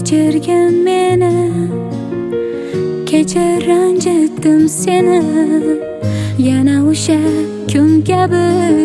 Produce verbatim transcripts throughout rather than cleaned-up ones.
Kechirgin meni, kechir ranjitdim seni. Yana o'sha kun kabi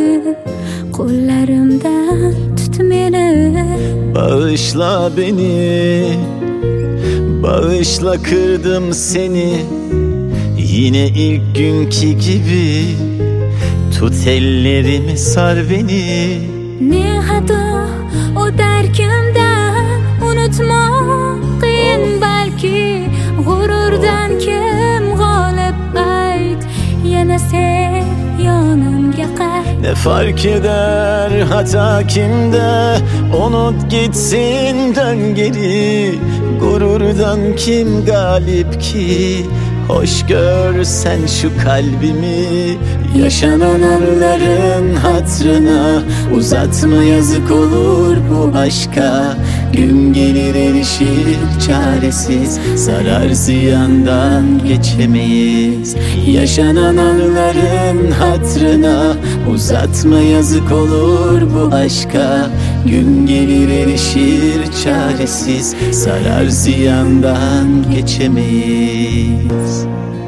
qo'llarimdan tut meni. Bağışla beni, bağışla kırdım seni. Yine ilk günkü gibi tut ellerimi, sar beni. Ne hata o derkimden unutmak qiyin balki. G'ururdan kim g'olib ayt, yana sev yonimga qayt. Ne fark eder hata kimde, unut gitsin dön geri. Gururdan kim galip ki, hoş gör sen şu kalbimi. Yaşanan anıların hatrına uzatma, yazık olur bu aşka. Gün gelir erişir çaresiz, sarar ziyandan geçemeyiz. Yaşanan anıların hatrına uzatma, yazık olur bu aşka. Gün gelir erişir çaresiz, sarar ziyandan geçemeyiz.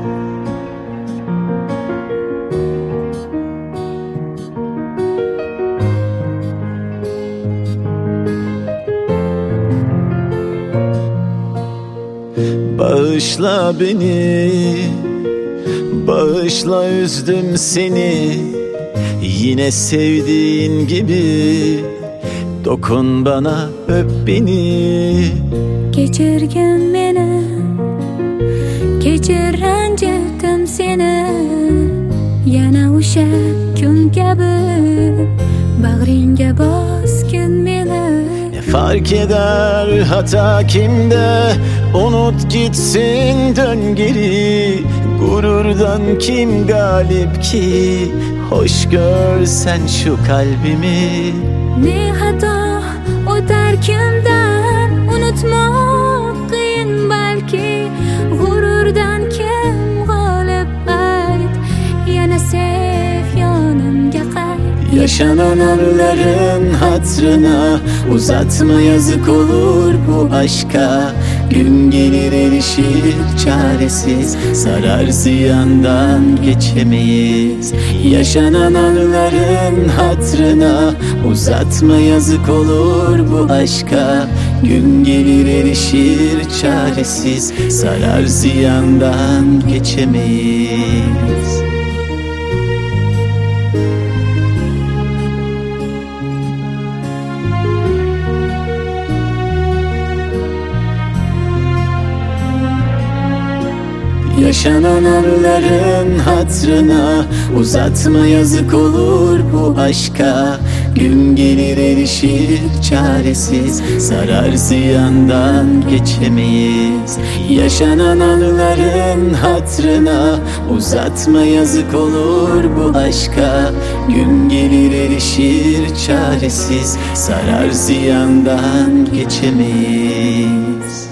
Bağışla beni, bağışla üzdüm seni. Yine sevdiğin gibi dokun bana, öp beni. Kechirgin meni, kechir ranjitdim seni. Yana o'sha kun kabi bag'ringga bosgin meni. Ne fark eder hata kimde, unut gitsin dön geri. Gururdan kim galip ki, hoş gör sen şu kalbimi. Ne hata o derkimden unutmak qiyin balki. G'ururdan kim g'olib ayt, yana sev yonimga qayt. Yaşanan anıların hatrına uzatma, yazık olur bu aşka. Gün gelir erişir çaresiz, sarar ziyandan geçemeyiz. Yaşanan anıların hatrına uzatma, yazık olur bu aşka. Gün gelir erişir çaresiz, sarar ziyandan geçemeyiz. Yaşanan anıların hatrına uzatma, yazık olur bu aşka. Gün gelir erişir çaresiz, sarar ziyandan geçemeyiz. Yaşanan anıların hatrına uzatma, yazık olur bu aşka. Gün gelir erişir çaresiz, sarar ziyandan geçemeyiz.